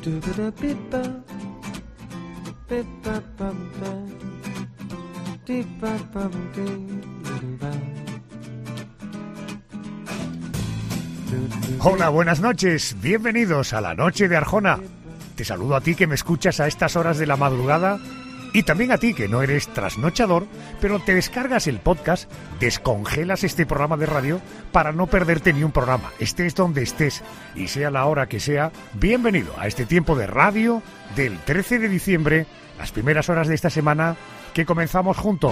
Hola, buenas noches, bienvenidos a la Noche de Arjona. Te saludo a ti que me escuchas a estas horas de la madrugada y también a ti que no eres trasnochador, pero te descargas el podcast, descongelas este programa de radio para no perderte ni un programa, estés donde estés y sea la hora que sea. Bienvenido a este tiempo de radio del 13 de diciembre, las primeras horas de esta semana que comenzamos juntos.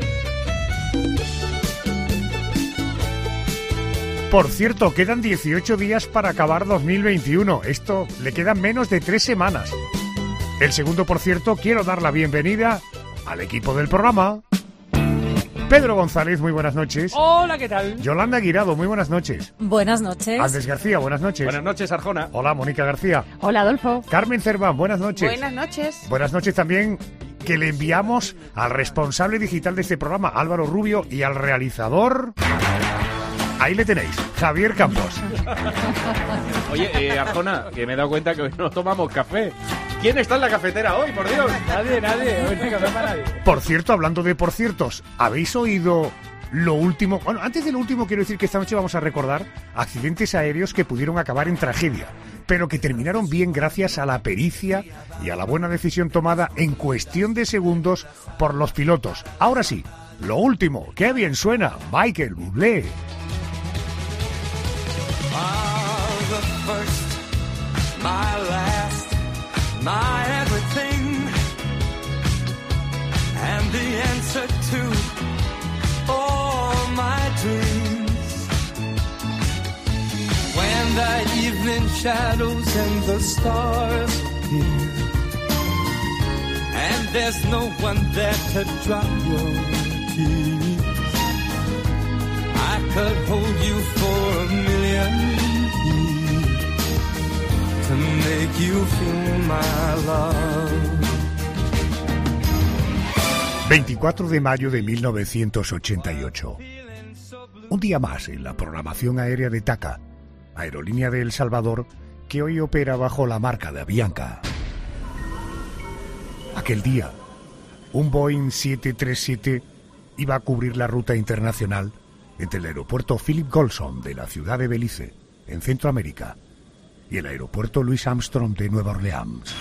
Por cierto, quedan 18 días para acabar 2021. Esto le quedan menos de 3 semanas. El segundo, por cierto, quiero dar la bienvenida al equipo del programa. Pedro González, muy buenas noches. Hola, ¿qué tal? Yolanda Guirado, muy buenas noches. Buenas noches. Andrés García, buenas noches. Buenas noches, Arjona. Hola, Mónica García. Hola, Adolfo. Carmen Cerván, buenas noches. Buenas noches. Buenas noches también que le enviamos al responsable digital de este programa, Álvaro Rubio, y al realizador... Ahí le tenéis, Javier Campos. Oye, Arjona, que me he dado cuenta que hoy no tomamos café. ¿Quién está en la cafetera hoy, por Dios? Nadie. Hoy no hay café para nadie. Por cierto, hablando de por ciertos, ¿habéis oído lo último? Bueno, antes de lo último quiero decir que esta noche vamos a recordar accidentes aéreos que pudieron acabar en tragedia, pero que terminaron bien gracias a la pericia y a la buena decisión tomada en cuestión de segundos por los pilotos. Ahora sí, lo último, qué bien suena, Michael Bublé. The first, my last, my everything, and the answer to all my dreams. When the evening shadows and the stars appear, and there's no one there to dry your tears, I could hold you for a million to make you feel my love. 24 de mayo de 1988. Un día más en la programación aérea de TACA, aerolínea de El Salvador, que hoy opera bajo la marca de Avianca. Aquel día, un Boeing 737 iba a cubrir la ruta internacional entre el aeropuerto Philip Golson de la ciudad de Belice, en Centroamérica, y el aeropuerto Louis Armstrong de Nueva Orleans.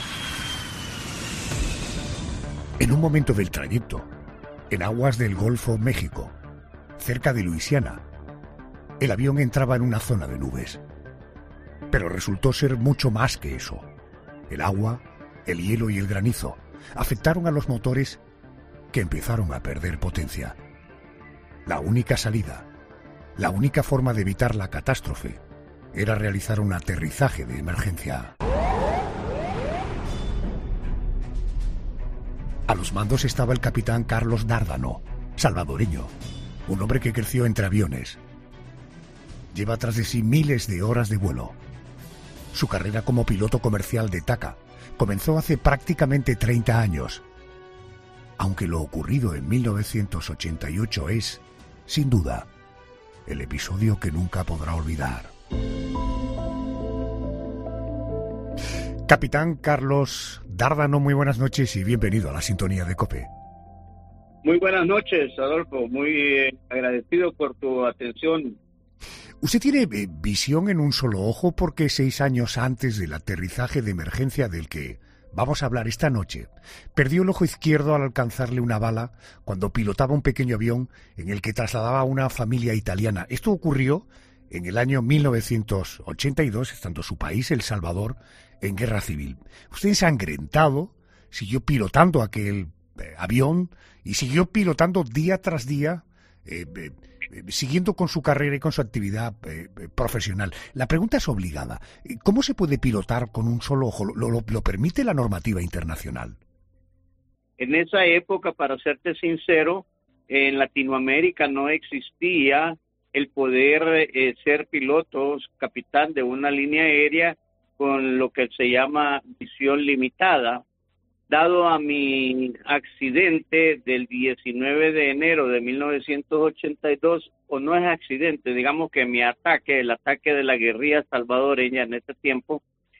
En un momento del trayecto, en aguas del Golfo México, cerca de Luisiana, el avión entraba en una zona de nubes. Pero resultó ser mucho más que eso. El agua, el hielo y el granizo afectaron a los motores que empezaron a perder potencia. La única salida, la única forma de evitar la catástrofe, era realizar un aterrizaje de emergencia. A los mandos estaba el capitán Carlos Dárdano, salvadoreño, un hombre que creció entre aviones. Lleva tras de sí miles de horas de vuelo. Su carrera como piloto comercial de TACA comenzó hace prácticamente 30 años. Aunque lo ocurrido en 1988 es, sin duda, el episodio que nunca podrá olvidar. Capitán Carlos Dárdano, muy buenas noches y bienvenido a la sintonía de COPE. Muy buenas noches, Adolfo. Muy agradecido por tu atención. ¿Usted tiene visión en un solo ojo? Porque 6 años antes del aterrizaje de emergencia del que vamos a hablar esta noche, perdió el ojo izquierdo al alcanzarle una bala cuando pilotaba un pequeño avión en el que trasladaba a una familia italiana. Esto ocurrió en el año 1982, estando su país, El Salvador, en guerra civil. Usted ensangrentado siguió pilotando aquel avión y siguió pilotando día tras día, siguiendo con su carrera y con su actividad profesional. La pregunta es obligada. ¿Cómo se puede pilotar con un solo ojo? ¿Lo permite la normativa internacional? En esa época, para serte sincero, en Latinoamérica no existía el poder ser pilotos, capitán de una línea aérea con lo que se llama visión limitada. Dado a mi accidente del 19 de enero de 1982, o no es accidente, digamos que mi ataque, el ataque de la guerrilla salvadoreña en ese tiempo,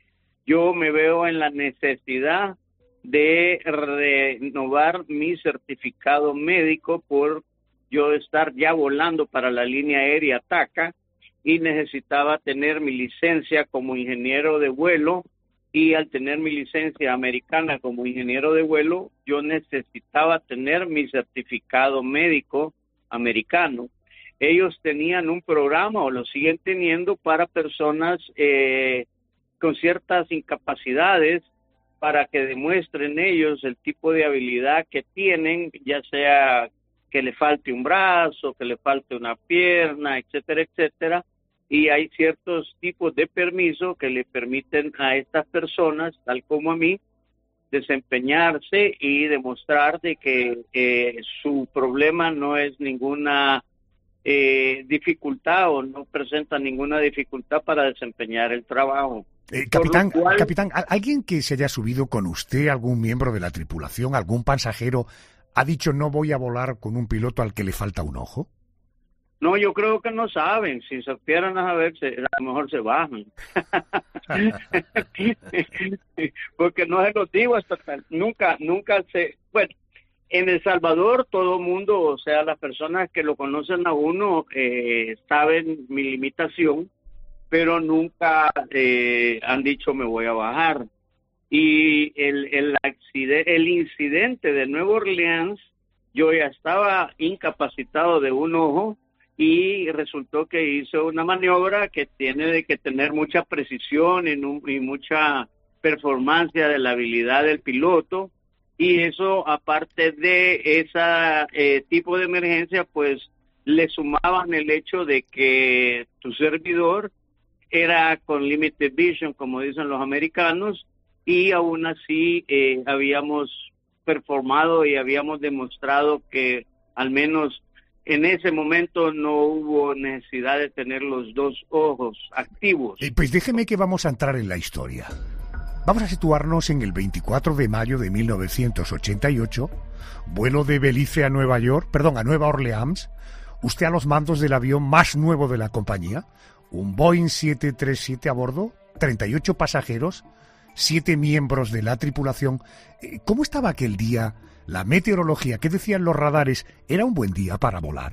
yo me veo en la necesidad de renovar mi certificado médico por yo estar ya volando para la línea aérea TACA, y necesitaba tener mi licencia como ingeniero de vuelo, y al tener mi licencia americana como ingeniero de vuelo, yo necesitaba tener mi certificado médico americano. Ellos tenían un programa, o lo siguen teniendo, para personas con ciertas incapacidades, para que demuestren ellos el tipo de habilidad que tienen, ya sea que le falte un brazo, que le falte una pierna, etcétera, etcétera. Y hay ciertos tipos de permiso que le permiten a estas personas, tal como a mí, desempeñarse y demostrar de que su problema no es ninguna dificultad, o no presenta ninguna dificultad para desempeñar el trabajo. Capitán, ¿alguien que se haya subido con usted, algún miembro de la tripulación, algún pasajero, ha dicho no voy a volar con un piloto al que le falta un ojo? No, yo creo que no saben. Si supieran a ver, a lo mejor se bajan. Porque no se los digo hasta nunca se... Bueno, en El Salvador todo el mundo, o sea, las personas que lo conocen a uno saben mi limitación, pero nunca han dicho me voy a bajar. Y el incidente de Nueva Orleans, yo ya estaba incapacitado de un ojo, y resultó que hizo una maniobra que tiene que tener mucha precisión y mucha performance de la habilidad del piloto, y eso, aparte de ese tipo de emergencia, pues le sumaban el hecho de que tu servidor era con limited vision, como dicen los americanos, y aún así habíamos performado y habíamos demostrado que al menos en ese momento no hubo necesidad de tener los dos ojos activos. Pues déjeme que vamos a entrar en la historia. Vamos a situarnos en el 24 de mayo de 1988, vuelo de Belice a Nueva Orleans, usted a los mandos del avión más nuevo de la compañía, un Boeing 737 a bordo, 38 pasajeros, 7 miembros de la tripulación. ¿Cómo estaba aquel día? La meteorología, ¿qué decían los radares? ¿Era un buen día para volar?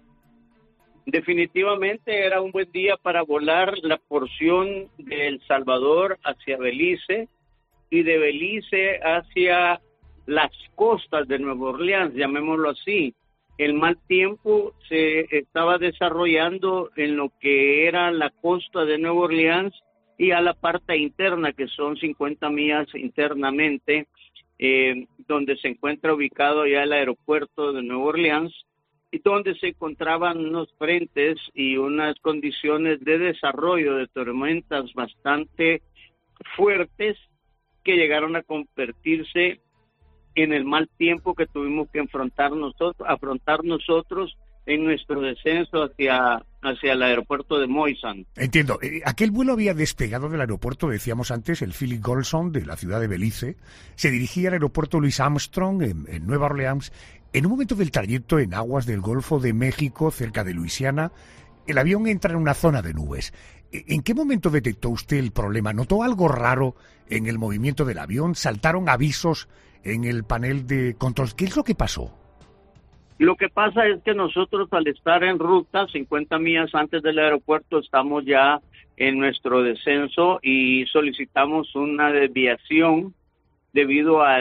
Definitivamente era un buen día para volar la porción de El Salvador hacia Belice, y de Belice hacia las costas de Nueva Orleans, llamémoslo así. El mal tiempo se estaba desarrollando en lo que era la costa de Nueva Orleans y a la parte interna, que son 50 millas internamente, donde se encuentra ubicado ya el aeropuerto de Nueva Orleans, y donde se encontraban unos frentes y unas condiciones de desarrollo de tormentas bastante fuertes que llegaron a convertirse en el mal tiempo que tuvimos que afrontar nosotros en nuestro descenso hacia el aeropuerto de Moisant. Entiendo. Aquel vuelo había despegado del aeropuerto, decíamos antes, el Philip Golson de la ciudad de Belice. Se dirigía al aeropuerto Louis Armstrong en Nueva Orleans. En un momento del trayecto en aguas del Golfo de México, cerca de Luisiana, el avión entra en una zona de nubes. ¿En qué momento detectó usted el problema? ¿Notó algo raro en el movimiento del avión? ¿Saltaron avisos en el panel de control? ¿Qué es lo que pasó? Lo que pasa es que nosotros, al estar en ruta, 50 millas antes del aeropuerto, estamos ya en nuestro descenso y solicitamos una desviación debido a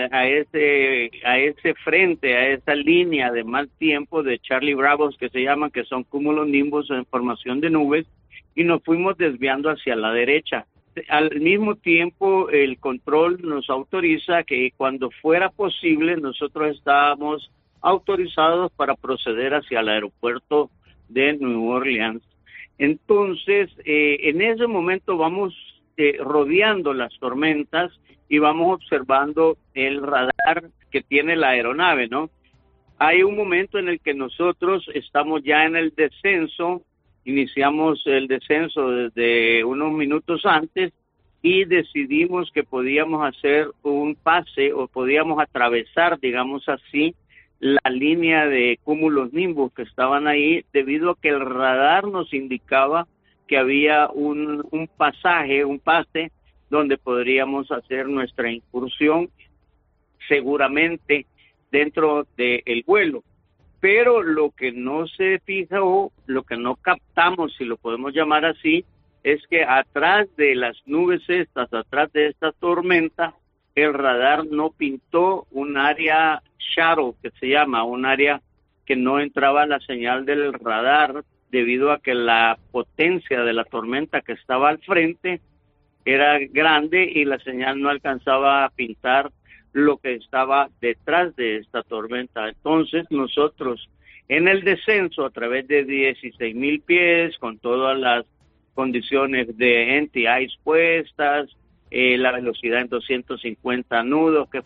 ese frente, a esa línea de mal tiempo de Charlie Bravos, que se llaman, que son cumulonimbus en formación de nubes, y nos fuimos desviando hacia la derecha. Al mismo tiempo, el control nos autoriza que cuando fuera posible, nosotros estábamos autorizados para proceder hacia el aeropuerto de Nueva Orleans. Entonces, en ese momento vamos rodeando las tormentas y vamos observando el radar que tiene la aeronave, ¿no? Hay un momento en el que nosotros estamos ya en el descenso, iniciamos el descenso desde unos minutos antes y decidimos que podíamos hacer un pase o podíamos atravesar, digamos así, la línea de cúmulos nimbus que estaban ahí, debido a que el radar nos indicaba que había un pase donde podríamos hacer nuestra incursión seguramente dentro del vuelo. Pero lo que no se fijó, lo que no captamos, si lo podemos llamar así, es que atrás de las nubes estas, atrás de esta tormenta, el radar no pintó un área shadow, que se llama, un área que no entraba la señal del radar debido a que la potencia de la tormenta que estaba al frente era grande y la señal no alcanzaba a pintar lo que estaba detrás de esta tormenta. Entonces nosotros en el descenso a través de 16,000 pies, con todas las condiciones de anti-ice puestas, la velocidad en 250 nudos que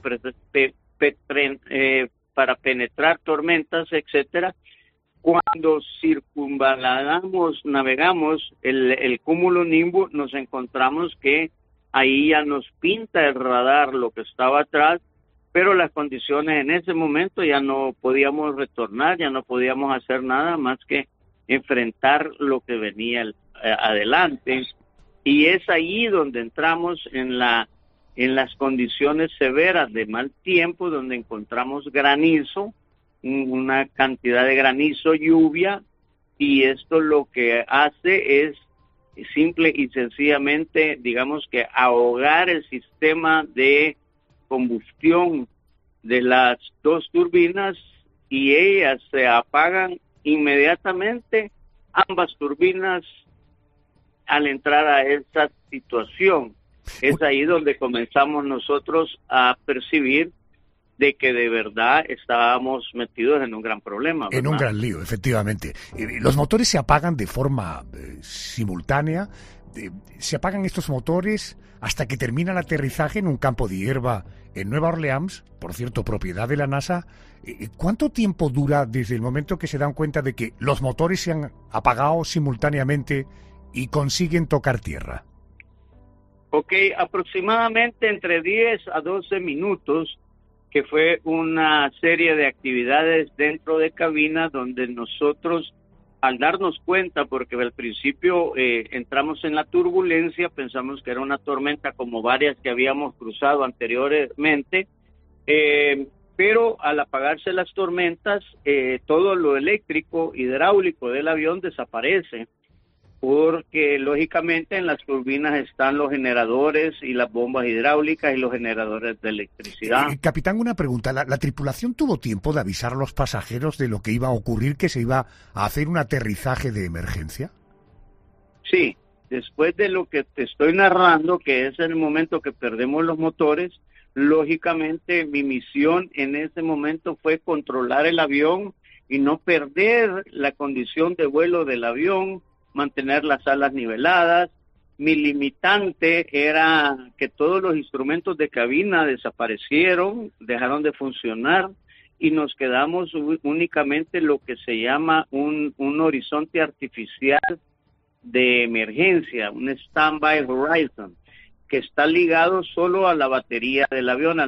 para penetrar tormentas, etcétera. Cuando navegamos el cúmulo Nimbus, nos encontramos que ahí ya nos pinta el radar lo que estaba atrás, pero las condiciones en ese momento ya no podíamos retornar, ya no podíamos hacer nada más que enfrentar lo que venía adelante, y es ahí donde entramos en las condiciones severas de mal tiempo, donde encontramos granizo, una cantidad de granizo, lluvia, y esto lo que hace es simple y sencillamente, digamos que ahogar el sistema de combustión de las dos turbinas, y ellas se apagan inmediatamente, ambas turbinas, al entrar a esa situación. Es ahí donde comenzamos nosotros a percibir de que de verdad estábamos metidos en un gran problema, ¿verdad? En un gran lío, efectivamente. Los motores se apagan de forma simultánea. Se apagan estos motores hasta que termina el aterrizaje en un campo de hierba en Nueva Orleans, por cierto, propiedad de la NASA. ¿Cuánto tiempo dura desde el momento que se dan cuenta de que los motores se han apagado simultáneamente y consiguen tocar tierra? Ok, aproximadamente entre 10 a 12 minutos, que fue una serie de actividades dentro de cabina donde nosotros, al darnos cuenta, porque al principio entramos en la turbulencia, pensamos que era una tormenta como varias que habíamos cruzado anteriormente, pero al apagarse las tormentas, todo lo eléctrico, hidráulico del avión desaparece, porque lógicamente en las turbinas están los generadores y las bombas hidráulicas y los generadores de electricidad. Capitán, una pregunta. ¿La tripulación tuvo tiempo de avisar a los pasajeros de lo que iba a ocurrir, que se iba a hacer un aterrizaje de emergencia? Sí, después de lo que te estoy narrando, que es el momento que perdemos los motores, lógicamente mi misión en ese momento fue controlar el avión y no perder la condición de vuelo del avión, mantener las alas niveladas. Mi limitante era que todos los instrumentos de cabina desaparecieron, dejaron de funcionar, y nos quedamos únicamente lo que se llama un horizonte artificial de emergencia, un standby horizon, que está ligado solo a la batería del avión, a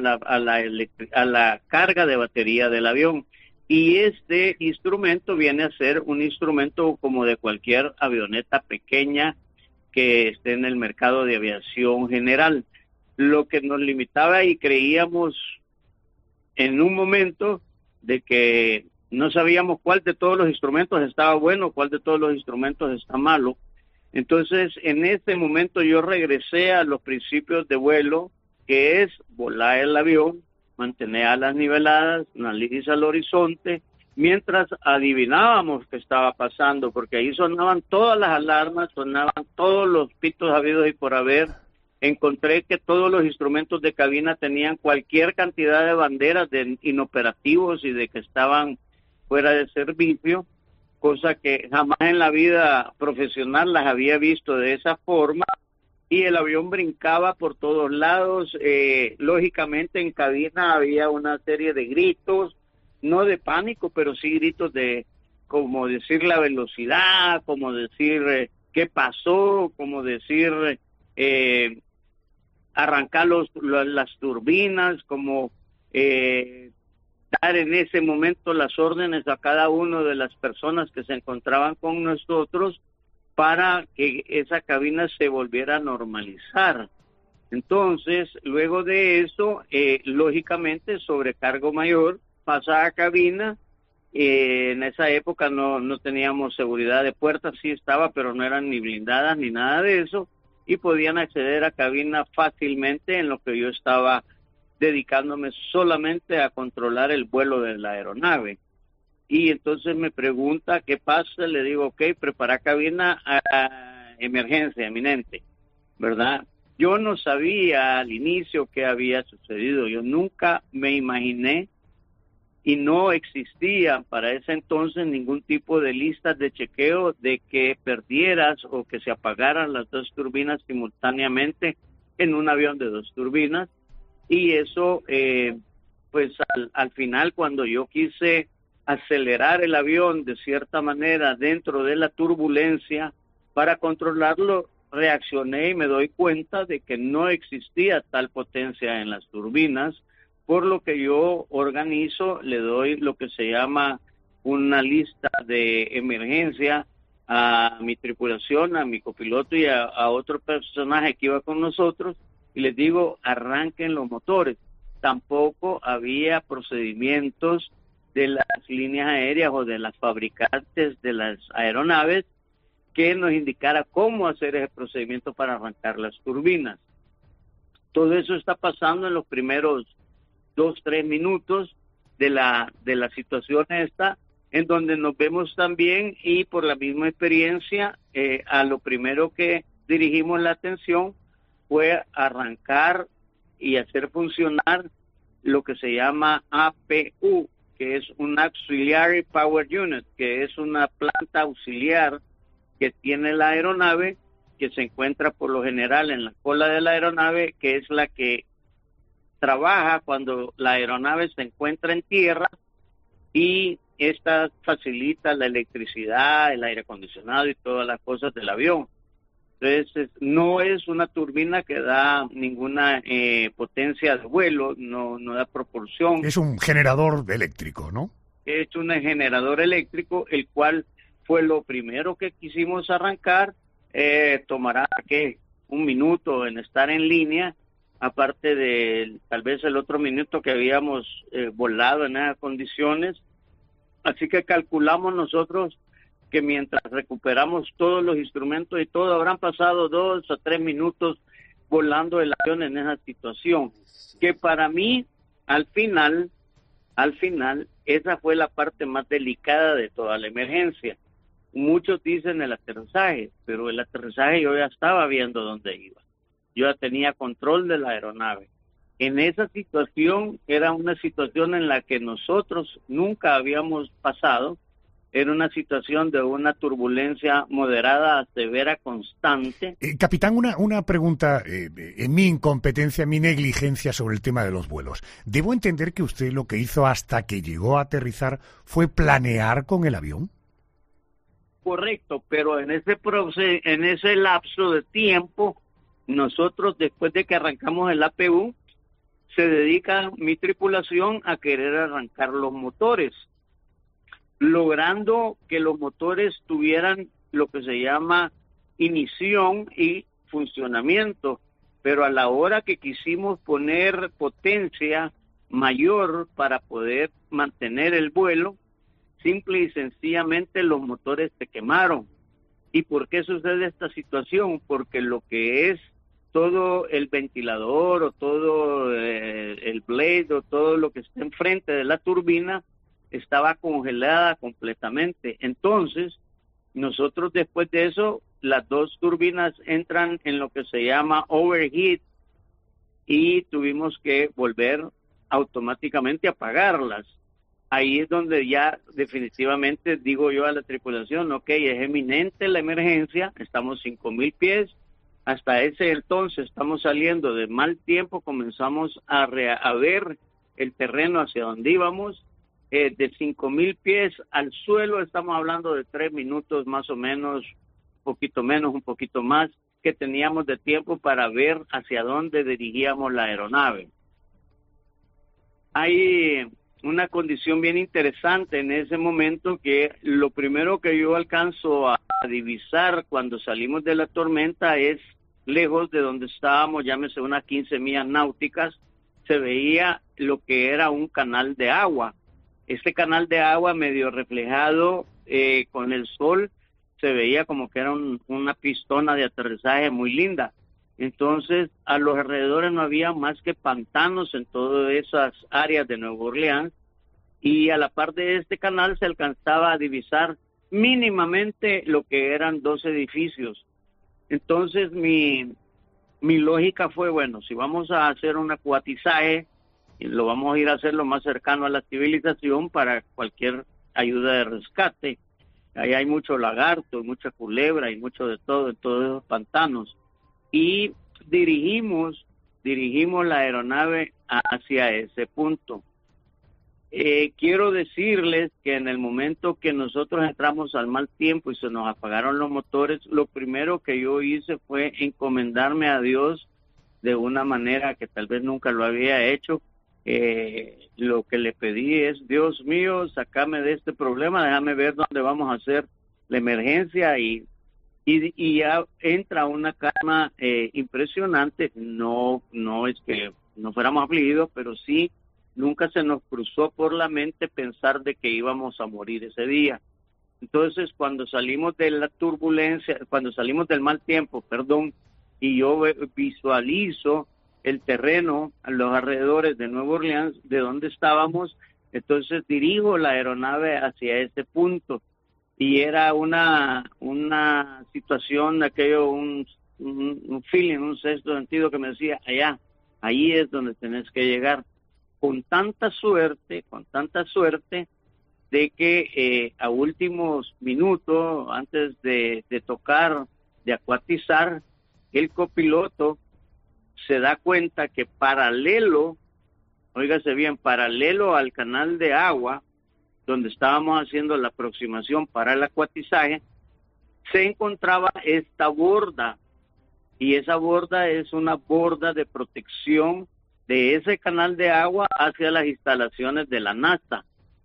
la carga de batería del avión. Y este instrumento viene a ser un instrumento como de cualquier avioneta pequeña que esté en el mercado de aviación general. Lo que nos limitaba, y creíamos en un momento de que no sabíamos cuál de todos los instrumentos estaba bueno, cuál de todos los instrumentos está malo. Entonces, en este momento yo regresé a los principios de vuelo, que es volar el avión, mantener alas niveladas, nariz al horizonte, mientras adivinábamos qué estaba pasando, porque ahí sonaban todas las alarmas, sonaban todos los pitos habidos y por haber. Encontré que todos los instrumentos de cabina tenían cualquier cantidad de banderas de inoperativos y de que estaban fuera de servicio, cosa que jamás en la vida profesional las había visto de esa forma. Y el avión brincaba por todos lados. Lógicamente en cabina había una serie de gritos, no de pánico, pero sí gritos de, como decir la velocidad, como decir qué pasó, como decir arrancar las turbinas, como dar en ese momento las órdenes a cada una de las personas que se encontraban con nosotros, para que esa cabina se volviera a normalizar. Entonces, luego de eso, lógicamente, sobrecargo mayor, pasa a cabina. En esa época no teníamos seguridad de puertas, sí estaba, pero no eran ni blindadas ni nada de eso, y podían acceder a cabina fácilmente, en lo que yo estaba dedicándome solamente a controlar el vuelo de la aeronave. Y entonces me pregunta qué pasa, le digo, ok, prepara cabina a emergencia eminente, ¿verdad? Yo no sabía al inicio qué había sucedido, yo nunca me imaginé y no existía para ese entonces ningún tipo de listas de chequeo de que perdieras o que se apagaran las dos turbinas simultáneamente en un avión de dos turbinas. Y eso, pues al final, cuando yo quise acelerar el avión de cierta manera dentro de la turbulencia para controlarlo, reaccioné y me doy cuenta de que no existía tal potencia en las turbinas, por lo que yo organizo, le doy lo que se llama una lista de emergencia a mi tripulación, a mi copiloto y a otro personaje que iba con nosotros, y les digo, arranquen los motores. Tampoco había procedimientos de las líneas aéreas o de las fabricantes de las aeronaves que nos indicara cómo hacer ese procedimiento para arrancar las turbinas. Todo eso está pasando en los primeros 2-3 minutos de la situación esta, en donde nos vemos también, y por la misma experiencia, a lo primero que dirigimos la atención fue arrancar y hacer funcionar lo que se llama APU, que es un Auxiliary Power Unit, que es una planta auxiliar que tiene la aeronave, que se encuentra por lo general en la cola de la aeronave, que es la que trabaja cuando la aeronave se encuentra en tierra, y esta facilita la electricidad, el aire acondicionado y todas las cosas del avión. Entonces, no es una turbina que da ninguna potencia de vuelo, no da proporción. Es un generador eléctrico, ¿no? Es un generador eléctrico, el cual fue lo primero que quisimos arrancar. Tomará, ¿qué?, 1 minuto en estar en línea, aparte de tal vez el otro minuto que habíamos volado en esas condiciones. Así que calculamos nosotros que mientras recuperamos todos los instrumentos y todo, habrán pasado 2 a 3 minutos volando el avión en esa situación, que para mí, al final, esa fue la parte más delicada de toda la emergencia. Muchos dicen el aterrizaje, pero el aterrizaje yo ya estaba viendo dónde iba. Yo ya tenía control de la aeronave. En esa situación, era una situación en la que nosotros nunca habíamos pasado. Era una situación de una turbulencia moderada a severa constante. Capitán, una pregunta, en mi incompetencia, mi negligencia sobre el tema de los vuelos. ¿Debo entender que usted lo que hizo hasta que llegó a aterrizar fue planear con el avión? Correcto, pero en ese lapso de tiempo, nosotros, después de que arrancamos el APU, se dedica mi tripulación a querer arrancar los motores, logrando que los motores tuvieran lo que se llama ignición y funcionamiento, pero a la hora que quisimos poner potencia mayor para poder mantener el vuelo, simple y sencillamente los motores se quemaron. ¿Y por qué sucede esta situación? Porque lo que es todo el ventilador o todo el blade o todo lo que está enfrente de la turbina estaba congelada completamente. Entonces, nosotros después de eso, las dos turbinas entran en lo que se llama overheat y tuvimos que volver automáticamente a apagarlas. Ahí es donde ya definitivamente digo yo a la tripulación, ok, es eminente la emergencia, estamos 5,000 pies, hasta ese entonces estamos saliendo de mal tiempo, comenzamos a ver el terreno hacia donde íbamos, de 5,000 pies al suelo estamos hablando de 3 minutos más o menos, un poquito menos, un poquito más, que teníamos de tiempo para ver hacia dónde dirigíamos la aeronave. Hay una condición bien interesante en ese momento, que lo primero que yo alcanzo a divisar cuando salimos de la tormenta es lejos de donde estábamos, llámese unas 15 millas náuticas, se veía lo que era un canal de agua. Este canal de agua medio reflejado con el sol, se veía como que era una pistona de aterrizaje muy linda. Entonces, a los alrededores no había más que pantanos en todas esas áreas de Nueva Orleans, y a la par de este canal se alcanzaba a divisar mínimamente lo que eran 2 edificios. Entonces, mi lógica fue, bueno, si vamos a hacer un acuatizaje, lo vamos a ir a hacer lo más cercano a la civilización para cualquier ayuda de rescate. Ahí hay mucho lagarto, mucha culebra y mucho de todo en todos esos pantanos. Y dirigimos la aeronave hacia ese punto. Quiero decirles que en el momento que nosotros entramos al mal tiempo y se nos apagaron los motores, lo primero que yo hice fue encomendarme a Dios de una manera que tal vez nunca lo había hecho. Lo que le pedí es: Dios mío, sácame de este problema, déjame ver dónde vamos a hacer la emergencia, y ya entra una calma impresionante. No es que no fuéramos afligidos, pero sí nunca se nos cruzó por la mente pensar de que íbamos a morir ese día. Entonces, cuando salimos de la turbulencia, cuando salimos del mal tiempo, y yo visualizo el terreno a los alrededores de Nueva Orleans, de donde estábamos, entonces dirijo la aeronave hacia ese punto. Y era una situación, aquello, un feeling, un sexto sentido que me decía: ahí es donde tenés que llegar. Con tanta suerte de que a últimos minutos, antes de tocar, de acuatizar, el copiloto se da cuenta que paralelo al canal de agua, donde estábamos haciendo la aproximación para el acuatizaje, se encontraba esta borda, y esa borda es una borda de protección de ese canal de agua hacia las instalaciones de la NASA.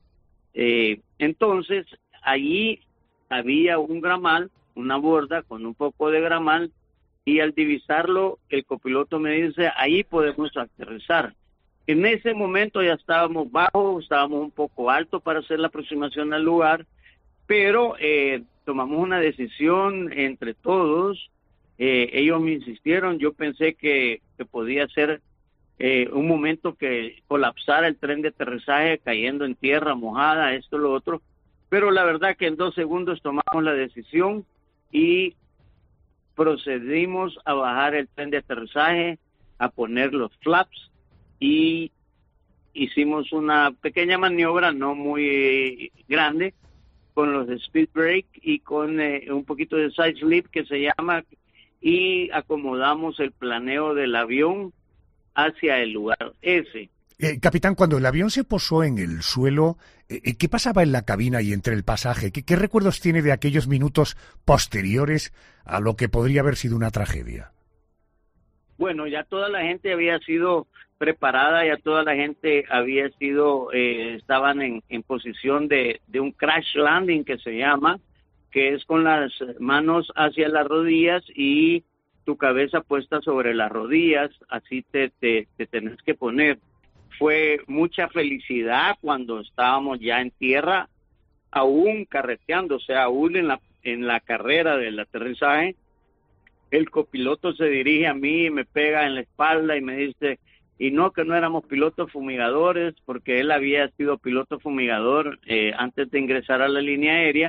Entonces, allí había un gramal, una borda con un poco de gramal, y al divisarlo, el copiloto me dice: ahí podemos aterrizar. En ese momento ya estábamos bajos, estábamos un poco altos para hacer la aproximación al lugar, pero tomamos una decisión entre todos. Ellos me insistieron, yo pensé que podía ser un momento que colapsara el tren de aterrizaje cayendo en tierra mojada, esto, lo otro, pero la verdad que en 2 segundos tomamos la decisión y procedimos a bajar el tren de aterrizaje, a poner los flaps, y hicimos una pequeña maniobra, no muy grande, con los speed brake y con un poquito de side slip que se llama, y acomodamos el planeo del avión hacia el lugar ese. Capitán, cuando el avión se posó en el suelo, ¿qué pasaba en la cabina y entre el pasaje? ¿Qué recuerdos tiene de aquellos minutos posteriores a lo que podría haber sido una tragedia? Bueno, ya toda la gente había sido preparada, ya toda la gente había sido, estaban en posición de un crash landing que se llama, que es con las manos hacia las rodillas y tu cabeza puesta sobre las rodillas, así te tenés que poner. Fue mucha felicidad cuando estábamos ya en tierra, aún carreteando, o sea, aún en la carrera del aterrizaje. El copiloto se dirige a mí y me pega en la espalda y me dice, y no, que no éramos pilotos fumigadores, porque él había sido piloto fumigador antes de ingresar a la línea aérea,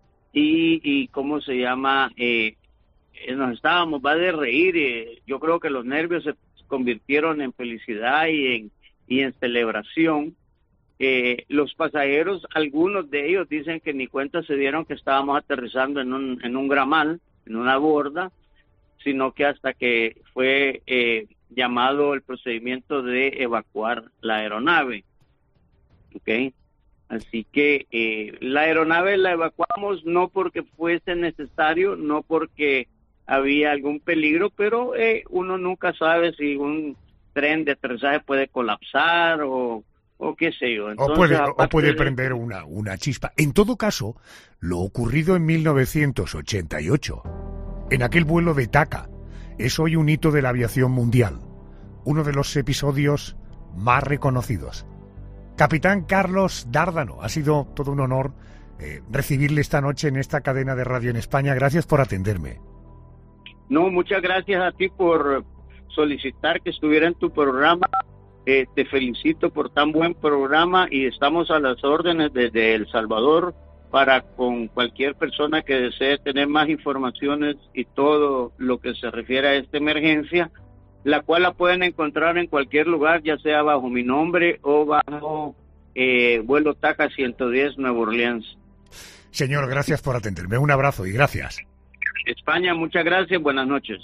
y ¿cómo se llama? Nos estábamos, va de reír, yo creo que los nervios se convirtieron en felicidad y en celebración. Los pasajeros, algunos de ellos dicen que ni cuenta se dieron que estábamos aterrizando en un gramal, en una borda, sino que hasta que fue llamado el procedimiento de evacuar la aeronave. ¿Ok? Así que la aeronave la evacuamos no porque fuese necesario, no porque había algún peligro, pero uno nunca sabe si un tren de aterrizaje puede colapsar o qué sé yo. Entonces, o puede prender una chispa. En todo caso, lo ocurrido en 1988, en aquel vuelo de TACA, es hoy un hito de la aviación mundial, uno de los episodios más reconocidos. Capitán Carlos Dárdano, ha sido todo un honor recibirle esta noche en esta cadena de radio en España. Gracias por atenderme. No, muchas gracias a ti por solicitar que estuviera en tu programa. Te felicito por tan buen programa y estamos a las órdenes desde El Salvador para con cualquier persona que desee tener más informaciones y todo lo que se refiere a esta emergencia, la cual la pueden encontrar en cualquier lugar, ya sea bajo mi nombre o bajo vuelo TACA 110 Nueva Orleans. Señor, gracias por atenderme. Un abrazo y gracias. España, muchas gracias. Buenas noches.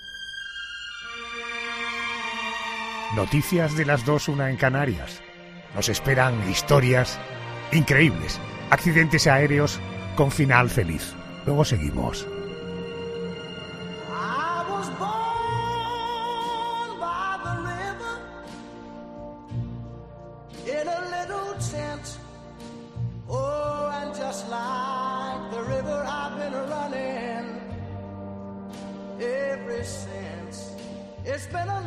Noticias de las 2:01 en Canarias. Nos esperan historias increíbles, accidentes aéreos con final feliz. Luego seguimos. It's been a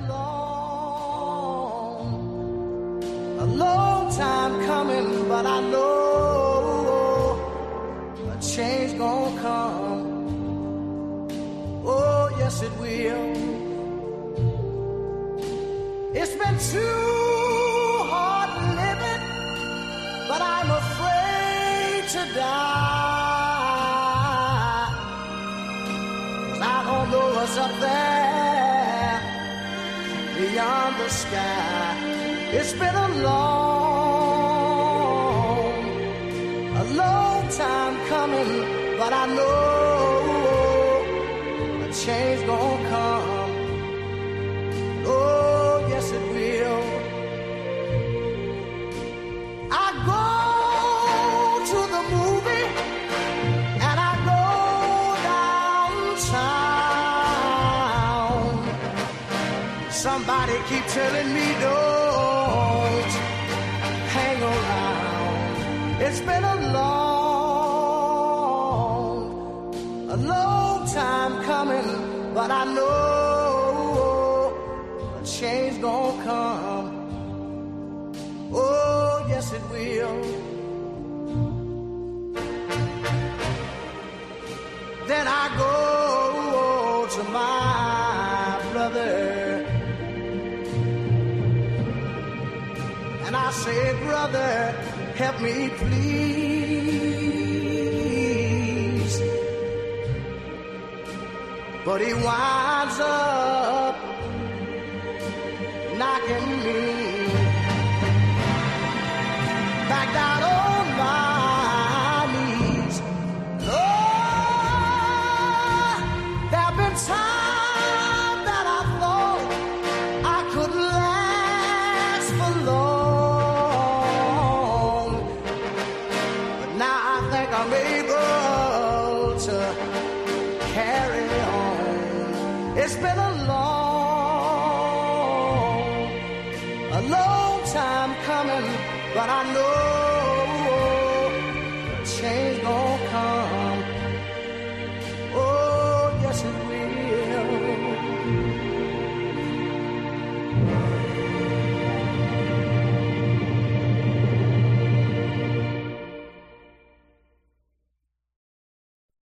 long time coming, but I know a change gonna come. Oh, yes it will. It's been too hard living, but I'm afraid to die. 'Cause I don't know what's up there beyond the sky. It's been a long time coming, but I know a change gonna come. Oh, yes it will. I go to the movie and I go downtown. Somebody keep telling me don't hang around. It's been a long time coming, but I know a change gonna come. Oh, yes it will. Then I go to my brother and I say, brother, help me please. But he winds up knocking me back down on my knees. Lord, there have been times that I thought I couldn't last for long, but now I think I'm able to carry on. It's been a long time coming, but I know change gon' come.